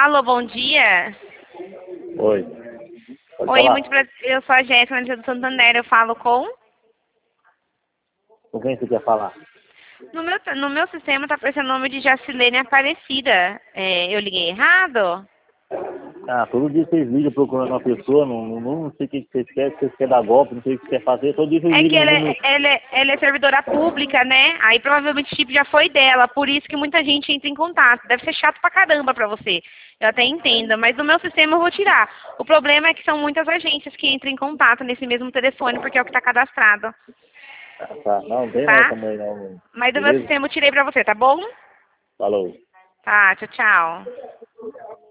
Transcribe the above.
Alô, bom dia. Oi. Pode Oi, falar. muito prazer. Eu sou a Jéssica, analista do Santander. Eu falo com... Com quem você quer falar? No meu sistema tá aparecendo o nome de Jacilene Aparecida. Eu liguei errado? Ah, todo dia vocês ligam procurando uma pessoa, não sei o que vocês querem, se vocês querem dar golpe, não sei o que vocês querem fazer, todo dia vocês É que ligam no ela número. é, ela, é, ela é servidora pública, né? Aí provavelmente o chip já foi dela, por isso que muita gente entra em contato. Deve ser chato pra caramba pra você. Eu até entendo, mas no meu sistema eu vou tirar. O problema é que são muitas agências que entram em contato nesse mesmo telefone, porque é o que tá cadastrado, Ah, tá, não tem não tá? também não. Mas do meu Beleza? sistema eu tirei pra você, tá bom? Falou. Tá, tchau, tchau.